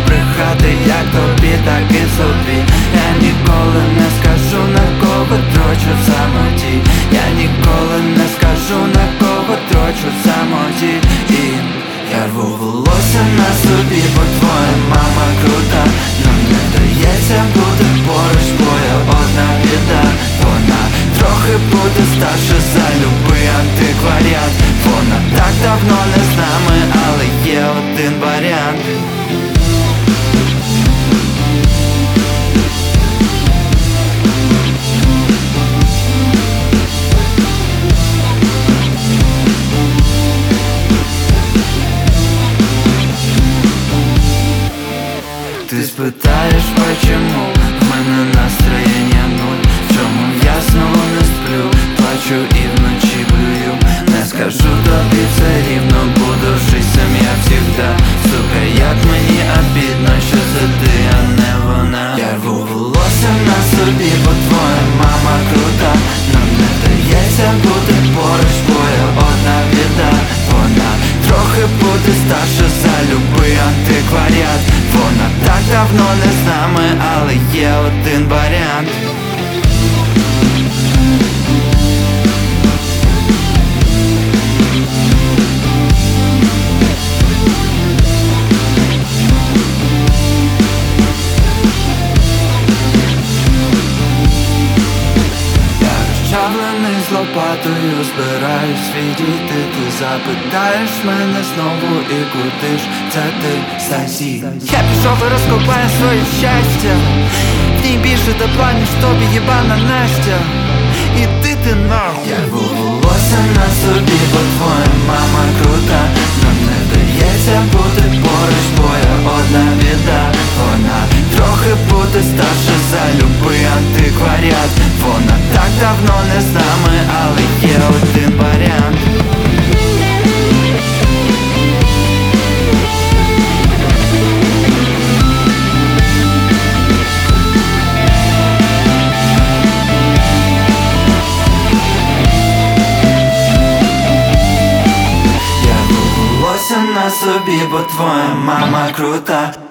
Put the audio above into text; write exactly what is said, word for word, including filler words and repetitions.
брехати як тобі, так і собі. Я ніколи не скажу, на кого трочу в самоті. Я ніколи не скажу, на кого трочу в самоті. І я рву волосся на собі, бо твоя мама крута. Нам не дається бути поруч, бо є одна біда. Вона трохи буде старша за любий антикваріат. Вона так давно не з нами, але є один варіант. Ты спитаєш, почему в мене настроєння нуль. Чому я знову не сплю, плачу і вночі блюю. Не скажу тобі все рівно, буду жить сам я всегда. Сука, як мені обідно, що це ти, а не вона. Я рву волосся на собі, бо твоя мама крута. Нам не дається бути поруч, бо є одна біда. Вона трохи буде старша за любий антикваріат. Вона так давно не з нами, але є один варіант. Розчавлений з лопатою, збираюсь відійти. Ти запитаєш мене знову, і куди ж це ти, Стасі? Я пішов і розкопаю своє щастя. В ній більше тепла, ніж тобі єбана Настя. Іди ти нахуй. Я рву волосся на собі, бо твоя мама крута. Нам не дається бути поруч, бо є одна біда. Вона трохи буде старша за любий антикваріат. Вона так давно не з нами, але є один варіант. Я рву волосся на собі, бо твоя мама крута.